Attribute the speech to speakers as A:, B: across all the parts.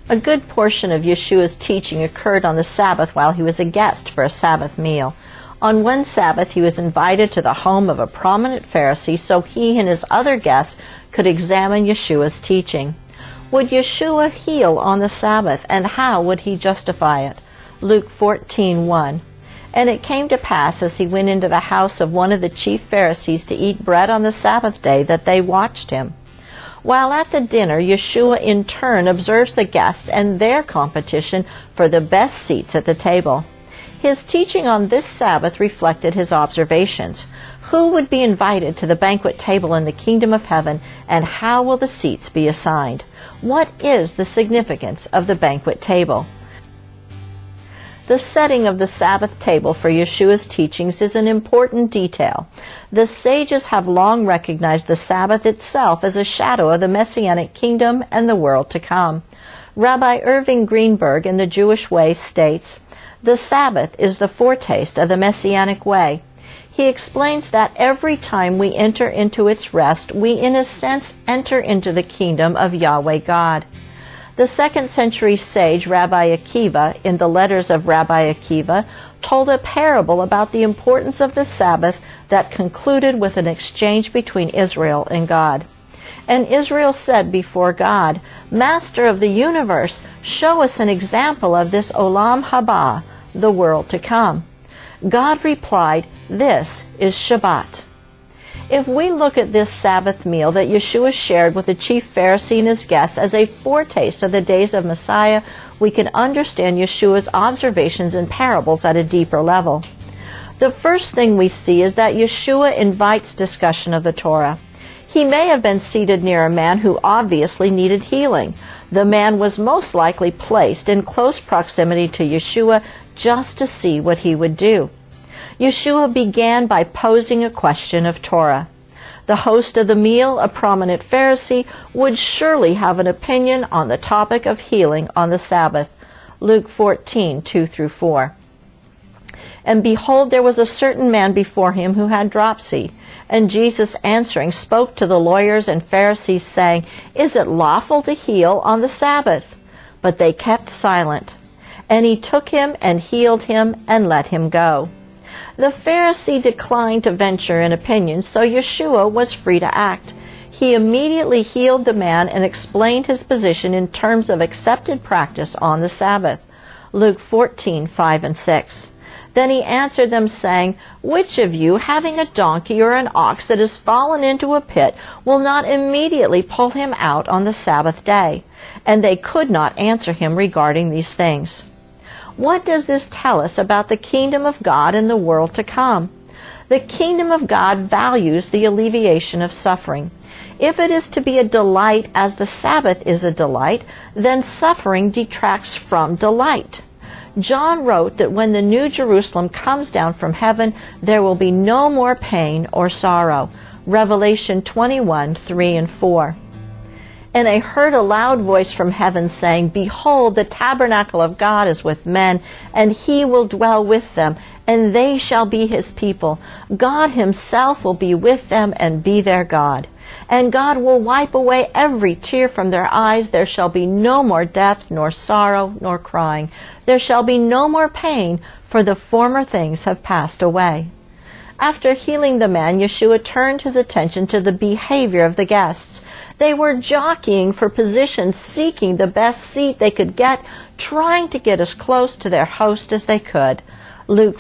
A: A good portion of Yeshua's teaching occurred on the Sabbath while he was a guest for a Sabbath meal. On one Sabbath, he was invited to the home of a prominent Pharisee so he and his other guests could examine Yeshua's teaching. Would Yeshua heal on the Sabbath, and how would he justify it? Luke 14:1. And it came to pass, as he went into the house of one of the chief Pharisees to eat bread on the Sabbath day, that they watched him. While at the dinner, Yeshua in turn observes the guests and their competition for the best seats at the table. His teaching on this Sabbath reflected his observations. Who would be invited to the banquet table in the kingdom of heaven, and how will the seats be assigned? What is the significance of the banquet table? The setting of the Sabbath table for Yeshua's teachings is an important detail. The sages have long recognized the Sabbath itself as a shadow of the Messianic kingdom and the world to come. Rabbi Irving Greenberg in The Jewish Way states, "The Sabbath is the foretaste of the Messianic way." He explains that every time we enter into its rest, we in a sense enter into the kingdom of Yahweh God. The 2nd century sage Rabbi Akiva, in the Letters of Rabbi Akiva, told a parable about the importance of the Sabbath that concluded with an exchange between Israel and God. And Israel said before God, "Master of the universe, show us an example of this Olam Haba, the world to come." God replied, "This is Shabbat." If we look at this Sabbath meal that Yeshua shared with the chief Pharisee and his guests as a foretaste of the days of Messiah, we can understand Yeshua's observations and parables at a deeper level. The first thing we see is that Yeshua invites discussion of the Torah. He may have been seated near a man who obviously needed healing. The man was most likely placed in close proximity to Yeshua just to see what he would do. Yeshua began by posing a question of Torah. The host of the meal, a prominent Pharisee, would surely have an opinion on the topic of healing on the Sabbath. Luke 14:2-4. And behold, there was a certain man before him who had dropsy. And Jesus answering spoke to the lawyers and Pharisees, saying, "Is it lawful to heal on the Sabbath?" But they kept silent. And he took him and healed him and let him go. The Pharisee declined to venture an opinion, so Yeshua was free to act. He immediately healed the man and explained his position in terms of accepted practice on the Sabbath. Luke 14:5-6. Then he answered them, saying, "Which of you, having a donkey or an ox that has fallen into a pit, will not immediately pull him out on the Sabbath day?" And they could not answer him regarding these things. What does this tell us about the kingdom of God and the world to come? The kingdom of God values the alleviation of suffering. If it is to be a delight as the Sabbath is a delight, then suffering detracts from delight. John wrote that when the New Jerusalem comes down from heaven, there will be no more pain or sorrow. Revelation 21:3-4. And I heard a loud voice from heaven saying, "Behold, the tabernacle of God is with men, and he will dwell with them, and they shall be his people. God himself will be with them and be their God. And God will wipe away every tear from their eyes. There shall be no more death, nor sorrow, nor crying. There shall be no more pain, for the former things have passed away." After healing the man, Yeshua turned his attention to the behavior of the guests. They were jockeying for position, seeking the best seat they could get, trying to get as close to their host as they could. Luke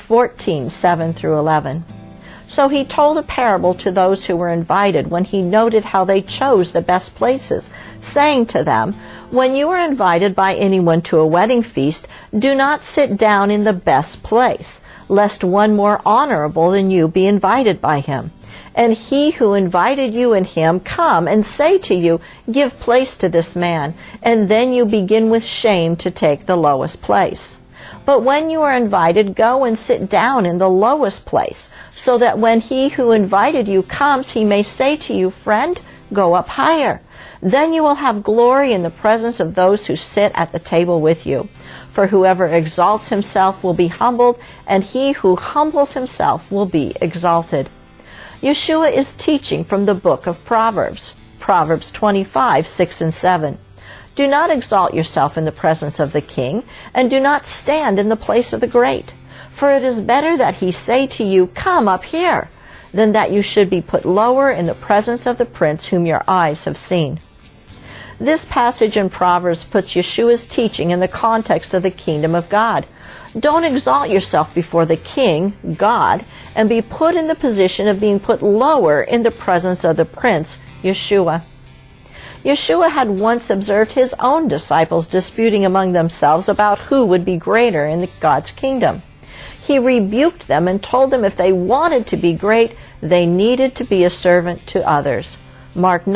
A: 14:7-11. So he told a parable to those who were invited when he noted how they chose the best places, saying to them, "When you are invited by anyone to a wedding feast, do not sit down in the best place, lest one more honorable than you be invited by him. And he who invited you and him come and say to you, 'Give place to this man,' and then you begin with shame to take the lowest place. But when you are invited, go and sit down in the lowest place, so that when he who invited you comes, he may say to you, 'Friend, go up higher.' Then you will have glory in the presence of those who sit at the table with you. For whoever exalts himself will be humbled, and he who humbles himself will be exalted." Yeshua is teaching from the book of Proverbs, Proverbs 25:6-7. Do not exalt yourself in the presence of the king, and do not stand in the place of the great. For it is better that he say to you, Come up here, than that you should be put lower in the presence of the prince whom your eyes have seen. This passage in Proverbs puts Yeshua's teaching in the context of the kingdom of God. Don't exalt yourself before the king, God, and be put in the position of being put lower in the presence of the prince, Yeshua. Yeshua had once observed his own disciples disputing among themselves about who would be greater in God's kingdom. He rebuked them and told them if they wanted to be great, they needed to be a servant to others. Mark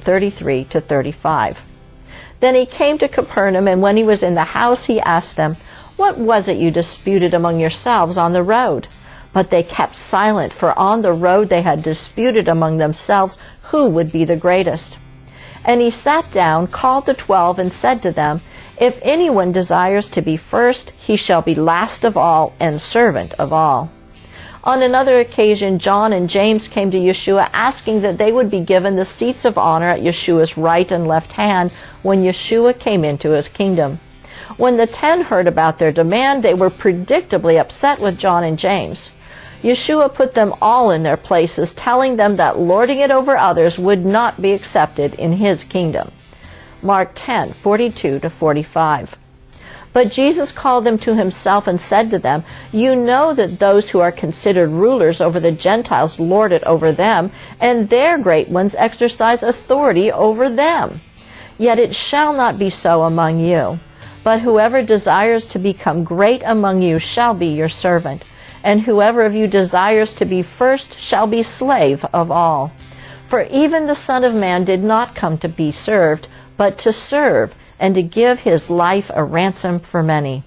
A: 9:33-35. Then he came to Capernaum, and when he was in the house, he asked them, What was it you disputed among yourselves on the road? But they kept silent, for on the road they had disputed among themselves who would be the greatest. And he sat down, called the 12, and said to them, If anyone desires to be first, he shall be last of all and servant of all. On another occasion, John and James came to Yeshua asking that they would be given the seats of honor at Yeshua's right and left hand when Yeshua came into his kingdom. When the 10 heard about their demand, they were predictably upset with John and James. Yeshua put them all in their places, telling them that lording it over others would not be accepted in his kingdom. Mark 10:42-45. But Jesus called them to himself and said to them, You know that those who are considered rulers over the Gentiles lord it over them, and their great ones exercise authority over them. Yet it shall not be so among you. But whoever desires to become great among you shall be your servant, and whoever of you desires to be first shall be slave of all. For even the Son of Man did not come to be served, but to serve, and to give his life a ransom for many.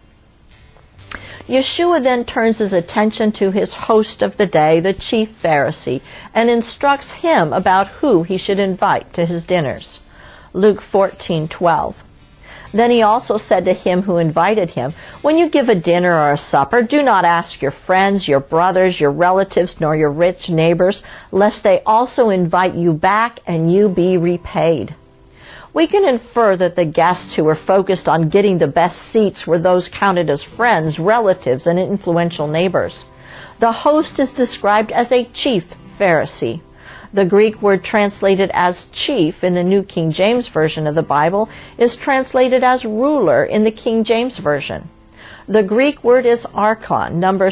A: Yeshua then turns his attention to his host of the day, the chief Pharisee, and instructs him about who he should invite to his dinners. Luke 14:12. Then he also said to him who invited him, When you give a dinner or a supper, do not ask your friends, your brothers, your relatives, nor your rich neighbors, lest they also invite you back and you be repaid. We can infer that the guests who were focused on getting the best seats were those counted as friends, relatives, and influential neighbors. The host is described as a chief Pharisee. The Greek word translated as chief in the New King James Version of the Bible is translated as ruler in the King James Version. The Greek word is archon, number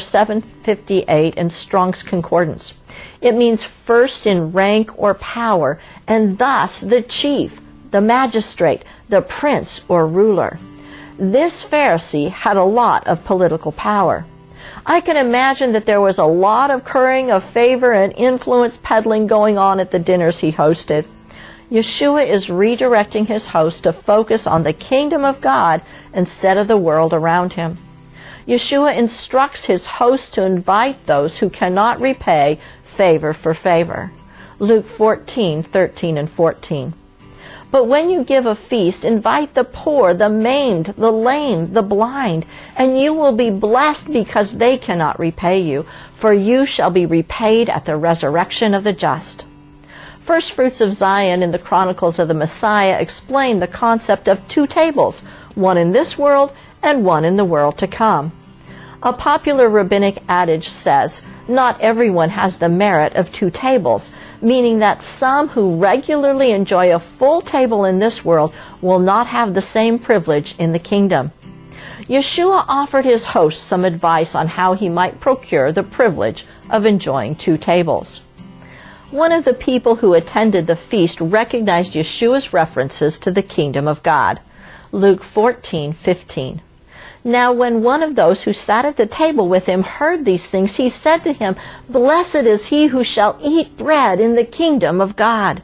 A: 758 in Strong's Concordance. It means first in rank or power, and thus the chief, the magistrate, the prince or ruler. This Pharisee had a lot of political power. I can imagine that there was a lot of currying of favor and influence peddling going on at the dinners he hosted. Yeshua is redirecting his host to focus on the kingdom of God instead of the world around him. Yeshua instructs his host to invite those who cannot repay favor for favor. Luke 14:13 and 14. But when you give a feast, invite the poor, the maimed, the lame, the blind, and you will be blessed because they cannot repay you, for you shall be repaid at the resurrection of the just. First Fruits of Zion in the Chronicles of the Messiah explain the concept of 2 tables, one in this world and one in the world to come. A popular rabbinic adage says, not everyone has the merit of 2 tables, meaning that some who regularly enjoy a full table in this world will not have the same privilege in the kingdom. Yeshua offered his host some advice on how he might procure the privilege of enjoying 2 tables. One of the people who attended the feast recognized Yeshua's references to the kingdom of God. Luke 14:15. Now when one of those who sat at the table with him heard these things, he said to him, Blessed is he who shall eat bread in the kingdom of God.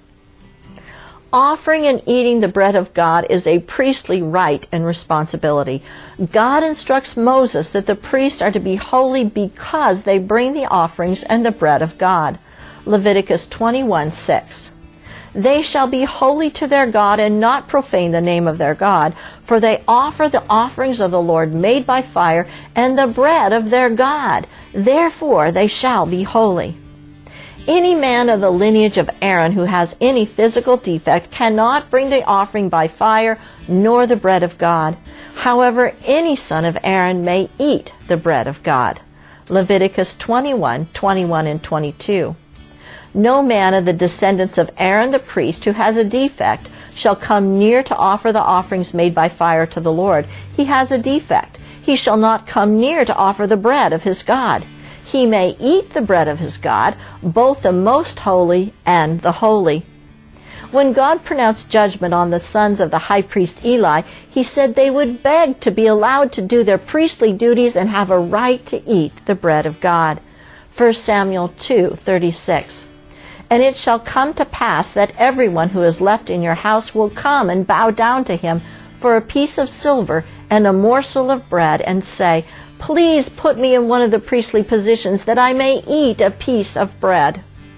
A: Offering and eating the bread of God is a priestly right and responsibility. God instructs Moses that the priests are to be holy because they bring the offerings and the bread of God. Leviticus 21:6. They shall be holy to their God and not profane the name of their God, for they offer the offerings of the Lord made by fire and the bread of their God. Therefore they shall be holy. Any man of the lineage of Aaron who has any physical defect cannot bring the offering by fire, nor the bread of God. However, any son of Aaron may eat the bread of God. Leviticus 21:21 and 22. No man of the descendants of Aaron the priest who has a defect shall come near to offer the offerings made by fire to the Lord. He has a defect. He shall not come near to offer the bread of his God. He may eat the bread of his God, both the most holy and the holy. When God pronounced judgment on the sons of the high priest Eli, he said they would beg to be allowed to do their priestly duties and have a right to eat the bread of God. 1 Samuel 2:36. And it shall come to pass that everyone who is left in your house will come and bow down to him for a piece of silver and a morsel of bread, and say, Please put me in one of the priestly positions that I may eat a piece of bread.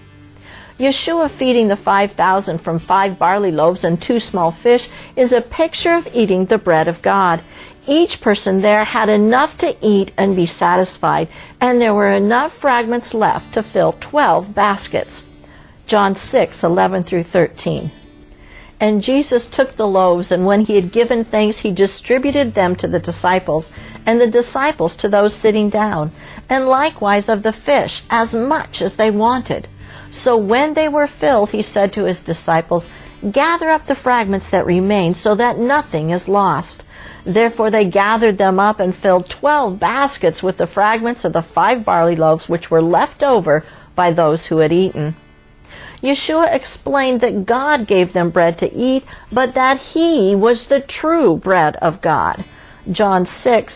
A: Yeshua feeding the 5,000 from 5 barley loaves and 2 small fish is a picture of eating the bread of God. Each person there had enough to eat and be satisfied, and there were enough fragments left to fill 12 baskets. John 6:11 through 13. And Jesus took the loaves, and when he had given thanks, he distributed them to the disciples, and the disciples to those sitting down, and likewise of the fish, as much as they wanted. So when they were filled, he said to his disciples, Gather up the fragments that remain, so that nothing is lost. Therefore they gathered them up and filled 12 baskets with the fragments of the 5 barley loaves which were left over by those who had eaten. Yeshua explained that God gave them bread to eat, but that he was the true bread of God. John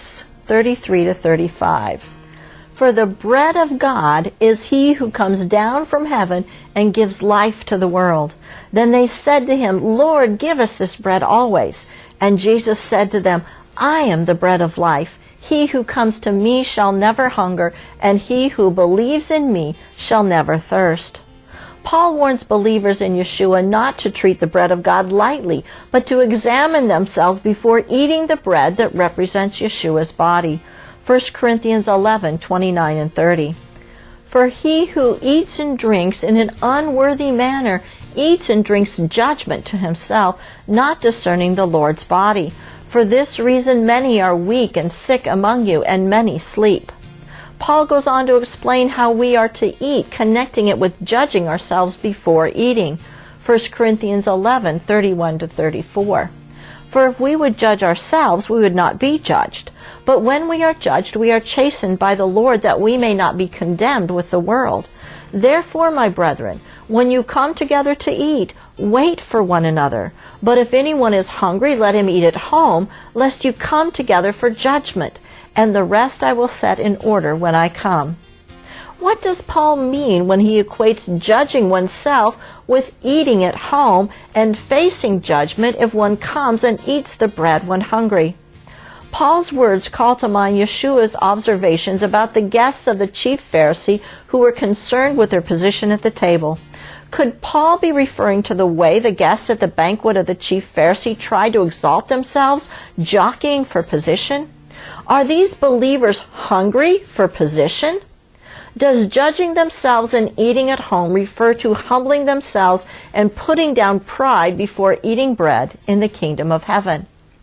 A: 6:33 to 35. For the bread of God is he who comes down from heaven and gives life to the world. Then they said to him, Lord, give us this bread always. And Jesus said to them, I am the bread of life. He who comes to me shall never hunger, and he who believes in me shall never thirst. Paul warns believers in Yeshua not to treat the bread of God lightly, but to examine themselves before eating the bread that represents Yeshua's body. 1 Corinthians 11:29 and 30. For he who eats and drinks in an unworthy manner eats and drinks judgment to himself, not discerning the Lord's body. For this reason many are weak and sick among you, and many sleep. Paul goes on to explain how we are to eat, connecting it with judging ourselves before eating. 1 Corinthians 11:31 to 34. For if we would judge ourselves, we would not be judged. But when we are judged, we are chastened by the Lord, that we may not be condemned with the world. Therefore, my brethren, when you come together to eat, wait for one another. But if anyone is hungry, let him eat at home, lest you come together for judgment. And the rest I will set in order when I come. What does Paul mean when he equates judging oneself with eating at home and facing judgment if one comes and eats the bread when hungry? Paul's words call to mind Yeshua's observations about the guests of the chief Pharisee who were concerned with their position at the table. Could Paul be referring to the way the guests at the banquet of the chief Pharisee tried to exalt themselves, jockeying for position? Are these believers hungry for position? Does judging themselves and eating at home refer to humbling themselves and putting down pride before eating bread in the kingdom of heaven?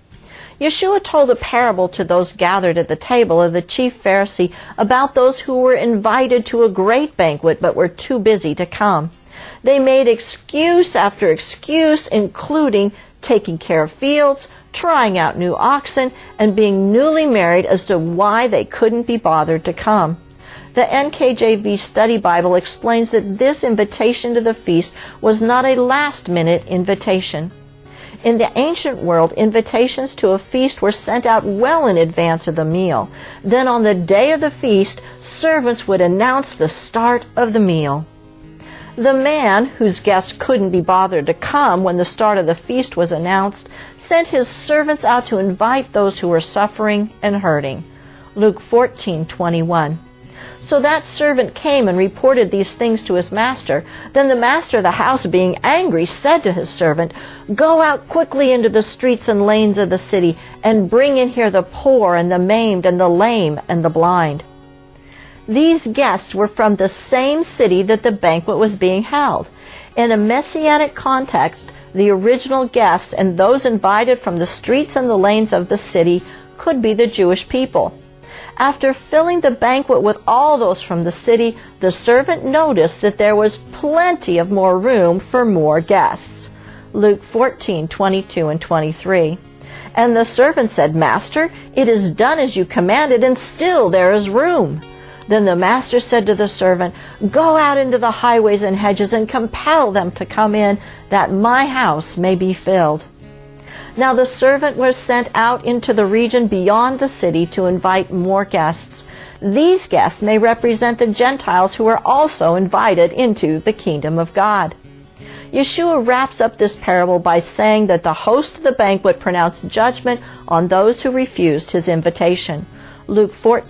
A: Yeshua told a parable to those gathered at the table of the chief Pharisee about those who were invited to a great banquet but were too busy to come. They made excuse after excuse, including taking care of fields, trying out new oxen, and being newly married as to why they couldn't be bothered to come. The NKJV Study Bible explains that this invitation to the feast was not a last-minute invitation. In the ancient world, invitations to a feast were sent out well in advance of the meal. Then on the day of the feast, servants would announce the start of the meal. The man, whose guests couldn't be bothered to come when the start of the feast was announced, sent his servants out to invite those who were suffering and hurting. Luke 14:21. So that servant came and reported these things to his master. Then the master of the house, being angry, said to his servant, "Go out quickly into the streets and lanes of the city, and bring in here the poor and the maimed and the lame and the blind." These guests were from the same city that the banquet was being held. In a messianic context, the original guests and those invited from the streets and the lanes of the city could be the Jewish people. After filling the banquet with all those from the city, the servant noticed that there was plenty of more room for more guests. Luke 14:22 and 23. And the servant said, Master, it is done as you commanded, and still there is room. Then the master said to the servant, Go out into the highways and hedges and compel them to come in, that my house may be filled. Now the servant was sent out into the region beyond the city to invite more guests. These guests may represent the Gentiles who are also invited into the kingdom of God. Yeshua wraps up this parable by saying that the host of the banquet pronounced judgment on those who refused his invitation. Luke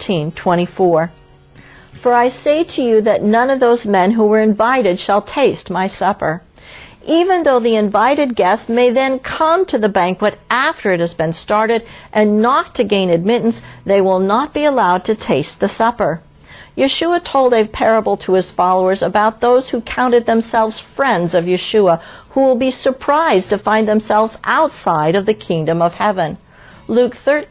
A: 14:24. For I say to you that none of those men who were invited shall taste my supper. Even though the invited guests may then come to the banquet after it has been started and knock to gain admittance, they will not be allowed to taste the supper. Yeshua told a parable to his followers about those who counted themselves friends of Yeshua, who will be surprised to find themselves outside of the kingdom of heaven. Luke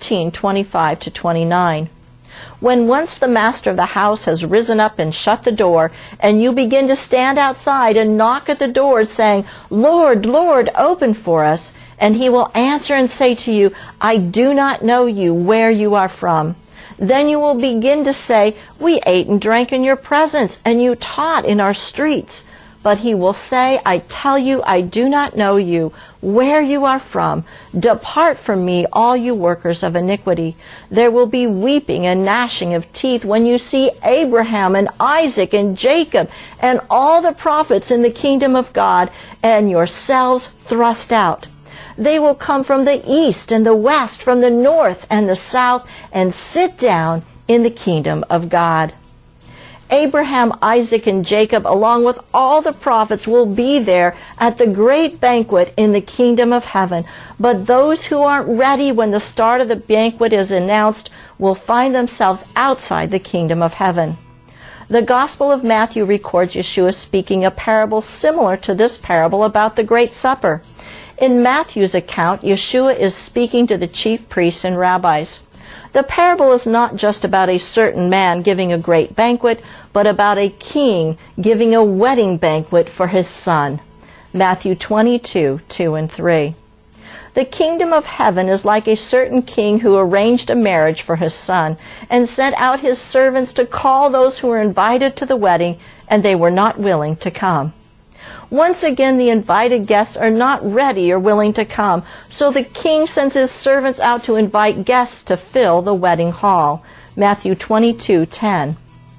A: 13:25 to 29. When once the master of the house has risen up and shut the door, and you begin to stand outside and knock at the door, saying, Lord, Lord, open for us, and he will answer and say to you, I do not know you, where you are from. Then you will begin to say, We ate and drank in your presence, and you taught in our streets. But he will say, I tell you, I do not know you, where you are from. Depart from me, all you workers of iniquity. There will be weeping and gnashing of teeth when you see Abraham and Isaac and Jacob and all the prophets in the kingdom of God, and yourselves thrust out. They will come from the east and the west, from the north and the south, and sit down in the kingdom of God. Abraham, Isaac, and Jacob, along with all the prophets, will be there at the great banquet in the kingdom of heaven. But those who aren't ready when the start of the banquet is announced will find themselves outside the kingdom of heaven. The Gospel of Matthew records Yeshua speaking a parable similar to this parable about the Great Supper. In Matthew's account, Yeshua is speaking to the chief priests and rabbis. The parable is not just about a certain man giving a great banquet, but about a king giving a wedding banquet for his son. Matthew 22:2 and 3. The kingdom of heaven is like a certain king who arranged a marriage for his son and sent out his servants to call those who were invited to the wedding, and they were not willing to come. Once again, the invited guests are not ready or willing to come, so the king sends his servants out to invite guests to fill the wedding hall. Matthew 22:10.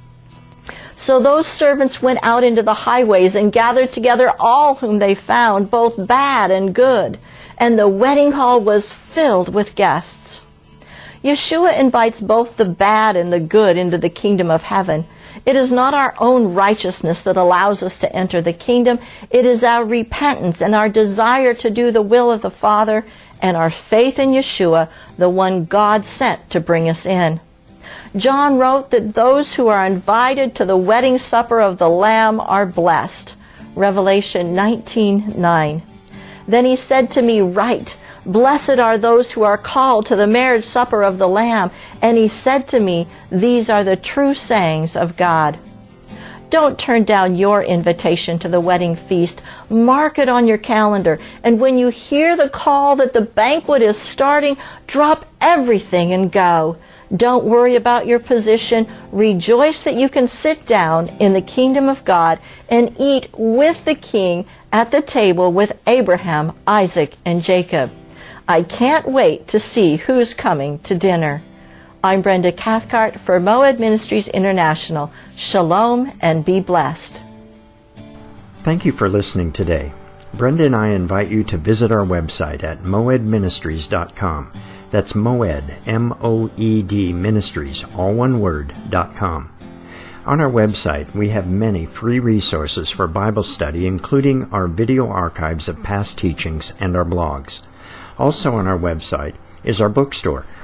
A: So those servants went out into the highways and gathered together all whom they found, both bad and good, and the wedding hall was filled with guests. Yeshua invites both the bad and the good into the kingdom of heaven. It is not our own righteousness that allows us to enter the kingdom. It is our repentance and our desire to do the will of the Father and our faith in Yeshua, the one God sent to bring us in. John wrote that those who are invited to the wedding supper of the Lamb are blessed. Revelation 19:9. Then he said to me, Write, Blessed are those who are called to the marriage supper of the Lamb. And he said to me, These are the true sayings of God. Don't turn down your invitation to the wedding feast. Mark it on your calendar. And when you hear the call that the banquet is starting, drop everything and go. Don't worry about your position. Rejoice that you can sit down in the kingdom of God and eat with the king at the table with Abraham, Isaac, and Jacob. I can't wait to see who's coming to dinner. I'm Brenda Cathcart for Moed Ministries International. Shalom and be blessed.
B: Thank you for listening today. Brenda and I invite you to visit our website at moedministries.com. That's Moed, M-O-E-D, Ministries, all one word, .com. On our website, we have many free resources for Bible study, including our video archives of past teachings and our blogs. Also on our website is our bookstore,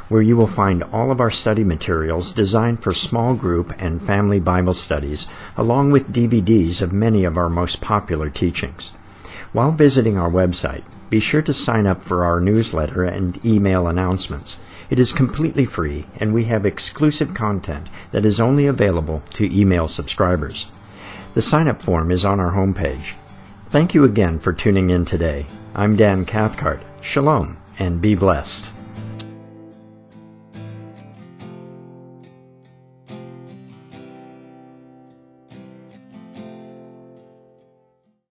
B: where you will find all of our study materials designed for small group and family Bible studies, along with DVDs of many of our most popular teachings. While visiting our website, be sure to sign up for our newsletter and email announcements. It is completely free, and we have exclusive content that is only available to email subscribers. The sign-up form is on our homepage. Thank you again for tuning in today. I'm Dan Cathcart. Shalom, and be blessed.